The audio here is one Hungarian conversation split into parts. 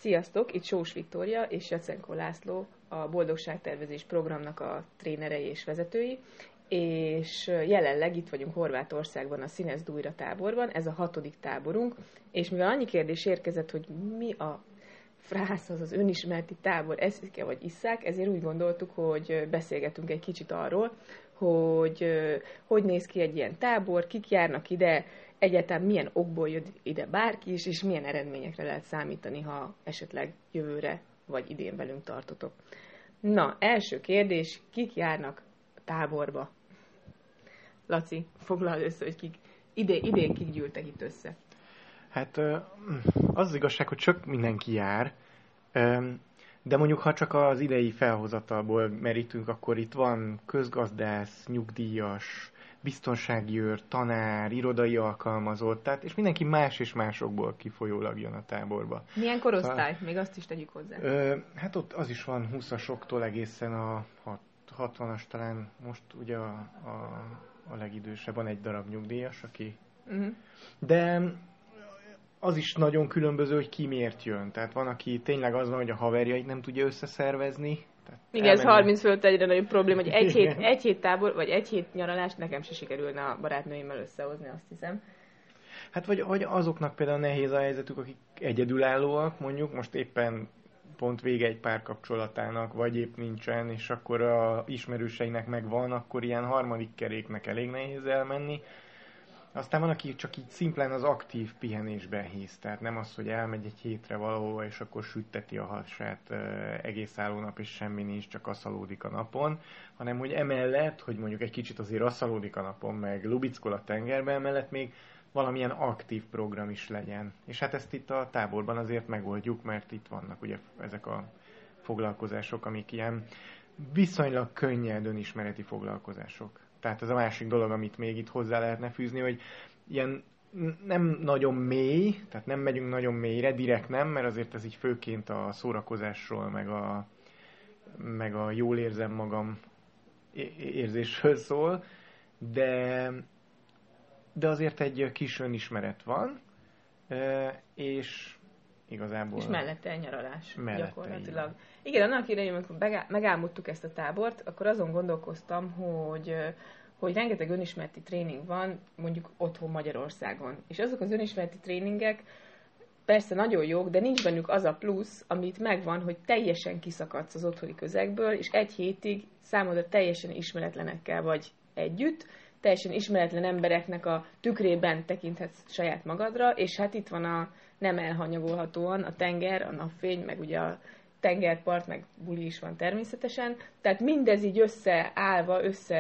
Sziasztok, itt Sós Viktória és Jacenko László, a Boldogságtervezés programnak a trénerei és vezetői, és jelenleg itt vagyunk Horvátországban, a Színezd újra táborban, ez a 6. táborunk, és mivel annyi kérdés érkezett, hogy mi a frász az önismereti tábor, eszik-e vagy isszák, ezért úgy gondoltuk, hogy beszélgetünk egy kicsit arról, hogy néz ki egy ilyen tábor, kik járnak ide, egyáltalán milyen okból jön ide bárki is, és milyen eredményekre lehet számítani, ha esetleg jövőre vagy idén velünk tartotok. Na, első kérdés, kik járnak a táborba? Laci, foglald össze, hogy idén kik gyűltek itt össze. Hát az igazság, hogy csak mindenki jár, de mondjuk ha csak az idei felhozatalból merítünk, akkor itt van közgazdász, nyugdíjas, biztonsági őr, tanár, irodai alkalmazott, tehát, és mindenki más és másokból kifolyólag jön a táborba. Milyen korosztály? Még azt is tegyük hozzá. Hát ott az is van 20-asoktól egészen a 60-as, talán most ugye a legidősebb, van egy darab nyugdíjas, aki... De az is nagyon különböző, hogy ki miért jön. Tehát van, aki tényleg az van, hogy a haverjait nem tudja összeszervezni. Igen, ez 30 fölött egyre nagyobb probléma, hogy egy hét tábor, vagy egy hét nyaralást nekem se sikerülne a barátnőimmel összehozni, azt hiszem. Hát vagy azoknak például nehéz a helyzetük, akik egyedülállóak, mondjuk, most éppen pont vége egy párkapcsolatának, vagy épp nincsen, és akkor a ismerőseinek megvan, akkor ilyen harmadik keréknek elég nehéz elmenni. Aztán van, aki csak így szimplán az aktív pihenésben hisz, tehát nem az, hogy elmegy egy hétre valahova, és akkor sütteti a hasát egész álló nap, és semmi nincs, csak asszalódik a napon, hanem hogy emellett, hogy mondjuk egy kicsit azért asszalódik a napon, meg lubickol a tengerben, emellett még valamilyen aktív program is legyen. És hát ezt itt a táborban azért megoldjuk, mert itt vannak ugye ezek a foglalkozások, amik ilyen viszonylag könnyed önismereti foglalkozások. Tehát ez a másik dolog, amit még itt hozzá lehetne fűzni, hogy ilyen nem nagyon mély, tehát nem megyünk nagyon mélyre, direkt nem, mert azért ez így főként a szórakozásról, meg a jól érzem magam érzésről szól, de azért egy kis önismeret van, és igazából... És mellette egy nyaralás, gyakorlatilag. Igen, annak idején, amikor megálmodtuk ezt a tábort, akkor azon gondolkoztam, hogy rengeteg önismereti tréning van, mondjuk otthon Magyarországon. És azok az önismereti tréningek persze nagyon jók, de nincs bennük az a plusz, amit megvan, hogy teljesen kiszakadsz az otthoni közegből, és egy hétig számodra teljesen ismeretlenekkel vagy együtt, teljesen ismeretlen embereknek a tükrében tekinthetsz saját magadra, és hát itt van a nem elhanyagolhatóan a tenger, a napfény, meg ugye a tengerpart, meg buli is van természetesen. Tehát mindez így összeállva,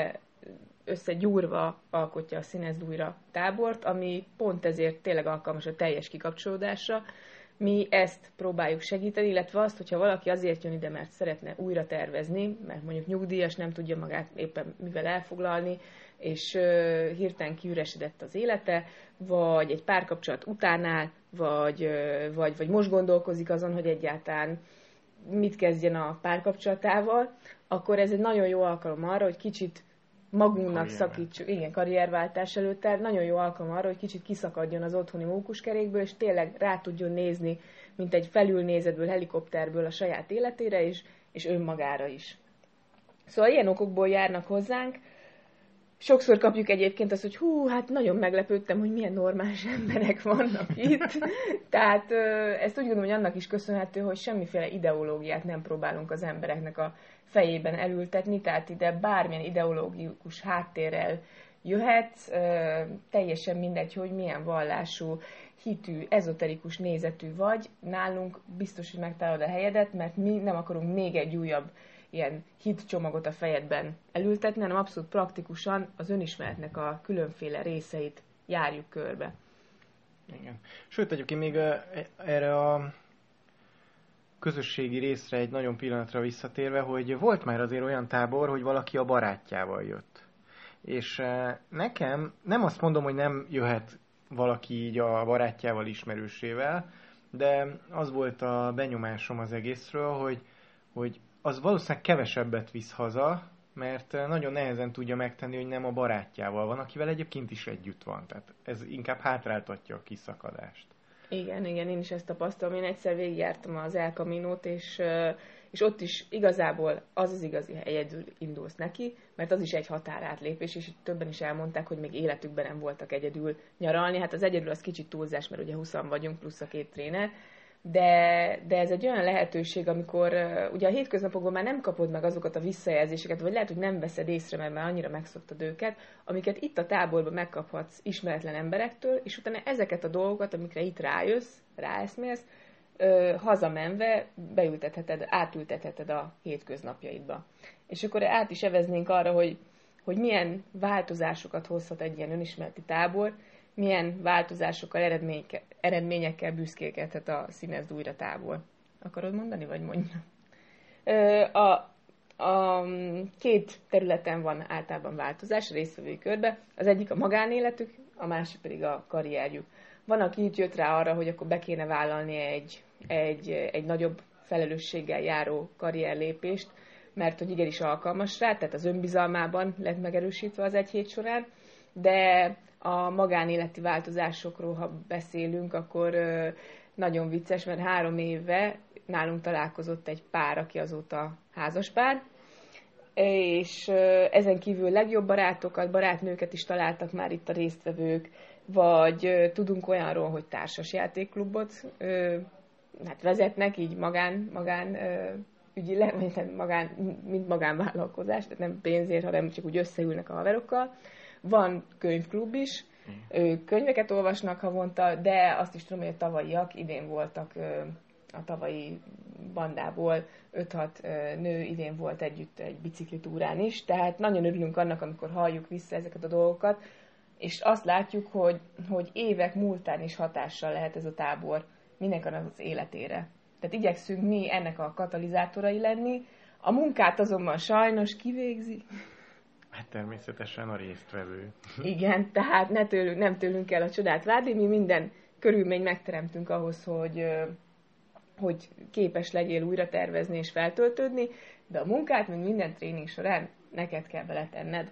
összegyúrva alkotja a Színezd újra tábort, ami pont ezért tényleg alkalmas a teljes kikapcsolódásra. Mi ezt próbáljuk segíteni, illetve azt, hogyha valaki azért jön ide, mert szeretne újra tervezni, mert mondjuk nyugdíjas, nem tudja magát éppen mivel elfoglalni, és hirtelen kiüresedett az élete, vagy egy párkapcsolat után áll, vagy most gondolkozik azon, hogy egyáltalán mit kezdjen a párkapcsolatával, akkor ez egy nagyon jó alkalom arra, hogy kicsit magunknak szakítsuk, igen, karrierváltás előtt, tehát nagyon jó alkalom arra, hogy kicsit kiszakadjon az otthoni mókuskerékből, és tényleg rá tudjon nézni, mint egy felülnézetből, helikopterből a saját életére is, és önmagára is. Szóval ilyen okokból járnak hozzánk. Sokszor kapjuk egyébként azt, hogy hát nagyon meglepődtem, hogy milyen normális emberek vannak itt. Tehát ezt úgy gondolom, hogy annak is köszönhető, hogy semmiféle ideológiát nem próbálunk az embereknek a fejében elültetni, tehát ide bármilyen ideológikus háttérrel jöhetsz, teljesen mindegy, hogy milyen vallású, hitű, ezoterikus nézetű vagy, nálunk biztos, hogy megtalálod a helyedet, mert mi nem akarunk még egy újabb ilyen hitcsomagot a fejedben elültetni, hanem abszolút praktikusan az önismeretnek a különféle részeit járjuk körbe. Igen. Sőt, egyébként még erre a közösségi részre egy nagyon pillanatra visszatérve, hogy volt már azért olyan tábor, hogy valaki a barátjával jött. És nekem, nem azt mondom, hogy nem jöhet valaki így a barátjával, ismerősével, de az volt a benyomásom az egészről, hogy az valószínűleg kevesebbet visz haza, mert nagyon nehezen tudja megtenni, hogy nem a barátjával van, akivel egyébként is együtt van. Tehát ez inkább hátráltatja a kiszakadást. Igen, én is ezt tapasztalom. Én egyszer végigjártam az El Caminót, és ott is igazából az igazi hely, egyedül indulsz neki, mert az is egy határátlépés, és többen is elmondták, hogy még életükben nem voltak egyedül nyaralni. Hát az egyedül az kicsit túlzás, mert ugye 20 vagyunk, plusz a 2 tréner, de ez egy olyan lehetőség, amikor ugye a hétköznapokban már nem kapod meg azokat a visszajelzéseket, vagy lehet, hogy nem veszed észre, mert már annyira megszoktad őket, amiket itt a táborban megkaphatsz ismeretlen emberektől, és utána ezeket a dolgokat, amikre itt ráeszmélsz, hazamenve átültetheted a hétköznapjaidba. És akkor át is eveznénk arra, hogy milyen változásokat hozhat egy ilyen önismereti tábor, milyen változásokkal, eredményekkel büszkélkedhet a Színezd újra tábor. Akarod mondani, vagy mondjam? A 2 területen van általában változás a résztvevői körbe. Az egyik a magánéletük, a másik pedig a karrierjük. Van, aki itt jött rá arra, hogy akkor be kéne vállalni egy nagyobb felelősséggel járó karrierlépést, mert hogy igenis alkalmas rá, tehát az önbizalmában lett megerősítve az 1 hét során, de a magánéleti változásokról, ha beszélünk, akkor nagyon vicces, mert 3 éve nálunk találkozott egy pár, aki azóta házaspár, és ezen kívül legjobb barátokat, barátnőket is találtak már itt a résztvevők, vagy tudunk olyanról, hogy társasjátékklubot vezetnek, így magán ügyileg, vagy mint magánvállalkozás, tehát nem pénzért, hanem csak úgy összeülnek a haverokkal. Van könyvklub is, ők könyveket olvasnak havonta, de azt is tudom, hogy a tavalyiak idén voltak a tavalyi bandából 5-6 nő idén volt együtt egy biciklitúrán is, tehát nagyon örülünk annak, amikor halljuk vissza ezeket a dolgokat, és azt látjuk, hogy évek múltán is hatással lehet ez a tábor mindenkinek az életére. Tehát igyekszünk mi ennek a katalizátorai lenni, a munkát azonban sajnos kivégzi. Hát természetesen a résztvevő. Igen, tehát nem tőlünk kell a csodát várni, mi minden körülményt megteremtünk ahhoz, hogy képes legyél újra tervezni és feltöltődni, de a munkát, mint minden tréning során neked kell beletenned.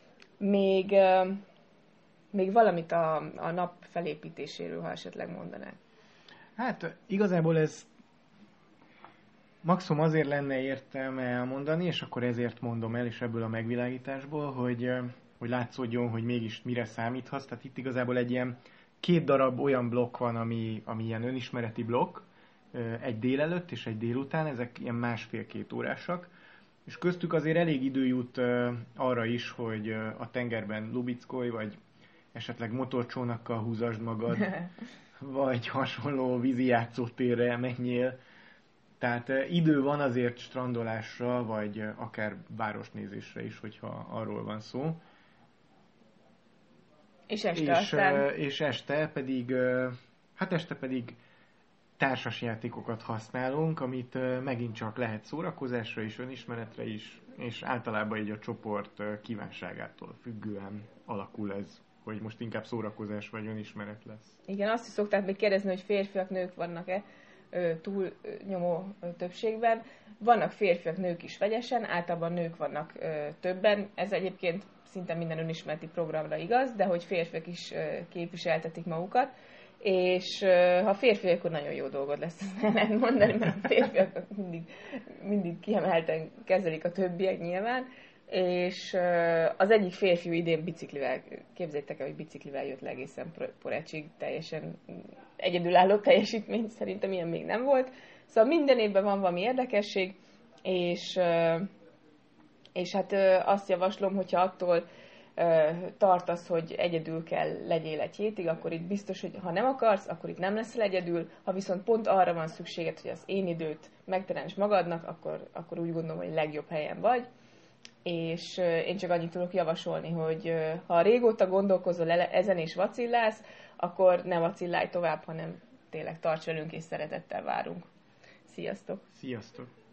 Még valamit a nap felépítéséről, ha esetleg mondanák. Hát igazából ez maximum azért lenne értelme elmondani, és akkor ezért mondom el is ebből a megvilágításból, hogy látszódjon, hogy mégis mire számíthatsz. Tehát itt igazából egy ilyen 2 darab olyan blokk van, ami ilyen önismereti blokk, egy délelőtt és egy délután, ezek ilyen 1,5-2 órásak, és köztük azért elég idő jut arra is, hogy a tengerben lubickolj, vagy esetleg motorcsónakkal húzasd magad, vagy hasonló vízi játszótérre menjél. Tehát idő van azért strandolásra, vagy akár városnézésre is, hogyha arról van szó. És este és este pedig társas játékokat használunk, amit megint csak lehet szórakozásra is, önismeretre is, és általában így a csoport kívánságától függően alakul ez, hogy most inkább szórakozás vagy önismeret lesz. Igen, azt is szokták még kérdezni, hogy férfiak, nők vannak-e túlnyomó többségben. Vannak férfiak, nők is vegyesen, általában nők vannak többen. Ez egyébként szinte minden önismereti programra igaz, de hogy férfiak is képviseltetik magukat. És ha férfiak, akkor nagyon jó dolgod lesz, ezt lehet mondani, mert a férfiak mindig kiemelten kezelik a többiek nyilván. És az egyik férfiú idén biciklivel, képzeljétek el, hogy biciklivel jött le egészen Porecsig, teljesen egyedülálló teljesítmény, szerintem ilyen még nem volt. Szóval minden évben van valami érdekesség, és hát azt javaslom, hogyha attól tartasz, hogy egyedül kell legyél egy hétig, akkor itt biztos, hogy ha nem akarsz, akkor itt nem leszel egyedül, ha viszont pont arra van szükséged, hogy az én időt megteremts magadnak, akkor úgy gondolom, hogy legjobb helyen vagy. És én csak annyit tudok javasolni, hogy ha régóta gondolkozol ezen és vacillálsz, akkor ne vacillálj tovább, hanem tényleg tarts velünk és szeretettel várunk. Sziasztok! Sziasztok!